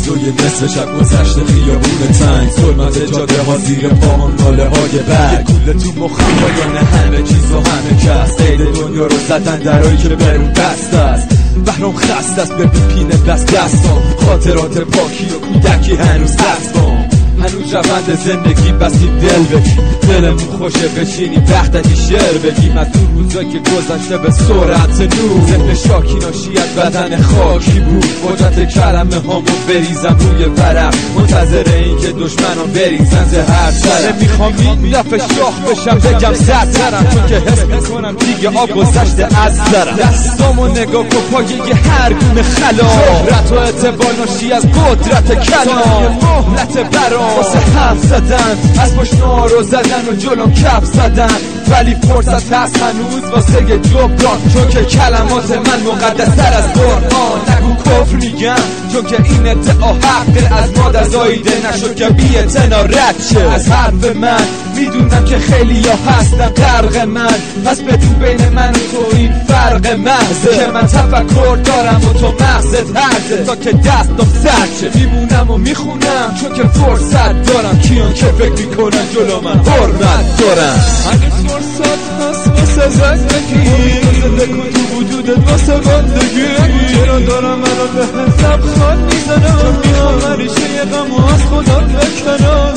دوی نصف شب گذشته خیابون تنگ، ظلمت جاده ها زیر پاهم ناله های برگ، کوله تو مخم پایان همه چیز و همه کس، قید دنیا رو زدن درایی که برون بست است. بهرام خست است ببین پینه بست دستم، خاطرات پاکی و کودکی هنوز هستم، هنوز روند زندگی بسیم دل بگیم، دلمون خوشه بشینیم وقتکی شعر بگیم از اون روزا که گذشته به سرعت نور، ذهن شاکی ناشی از بدن خاکی بود، قدرت کلمه هامون بریزم روی ورق، منتظر این که دشمنان بریزن ز هر طرف. میخوام این دفعه شاخ بشم بگم سرترم، چون که حس میکنم دیگه آب گذشته از سرم. دستامو نگاه کن پایه هر گونه خلا، شهرت و اعتبار ناشی از قدرت کلام، مهلت برام واسه حرف زدن، از پشت نارو زدن و جلوم کف زدن، ولی فرصت هست هنوز واسه جبران، چون که کلمات من مقدس‌تر از قرآن. نگو کفر میگم چون که این ادعا حقه، از مادر زاییده نشد که بی اعتنا رد شه از حرف من. میدونم که خیلی ها هستن غرق من، پس بدون بین من و تو این فرق محضه، که من تفکر دارم و تو مغزت هرزه، تا که دستم سرد شه میمونم و میخونم، چون که فرصت دارم. کیان که فکر میکنن جلو من حرمت دارم. هنوز فرصت هست واسه زندگی، زنده کن تو وجودت واسه بندگی. چرا دارم الان به حساب خان میزنم، چون میخوام ریشه یه غم و از خدا بکنم،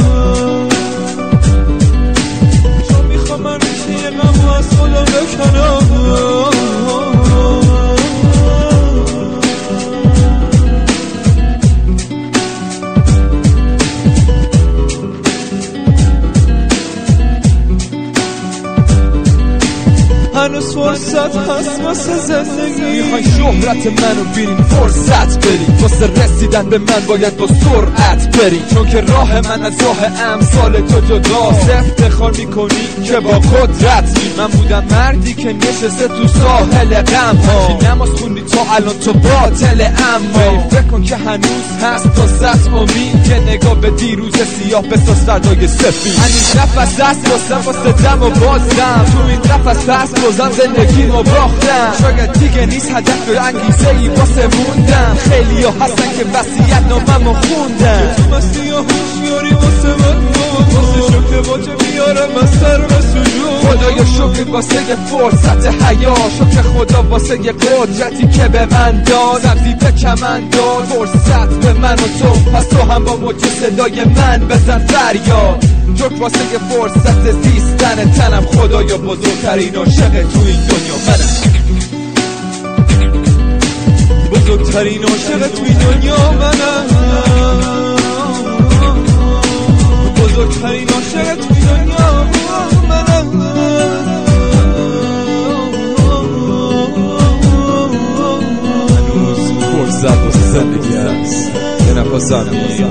چون میخوام ریشه یه غم و از خدا بکنم. هنوز فرصت هست واسه زندگی، میخوای شهرت منو ببینین فرصت بریم، واسه رسیدن به من باید با سرعت بریم، چون که راه من از راه امثال تو جداست. افتخار میکنی که با قدرتی، من بودم مردی که نشسته تو ساحل غم ها، که نماز خوندی تا الان تو باطل، اما فکر کن که هنوز هست تا ست امید، که نگاه به دیروز سیاه بساز فردای سفید. هنوز نفس هست واسه دم و بازدم، تو این نفس هست بازم زندگی رو باختم، شاید دیگه نیست هدف و انگیزه ای واسه موندم. خیلی ها هستن که وصیت ناممو خوندن، تو مستی و هوشیاری واسه من واسه شکر باجه بیارم از سر به سجود. خدایا شکر واسه یه فرصت حیا، شکر خدا واسه یه قدرتی که به من داد، سبزی به چمن داد فرصت به من و تو، پس تو هم با موج صدای من بزن فریاد. شکر واسه یه فرصت زیستن تنم، خدایا بزرگترین عاشق تو این دنیا منم، بزرگترین عاشق تو این دنیا منم، بزرگترین عاشق تو این دنیا منم. هنوز فرصت واسه زندگی هست، یه نفس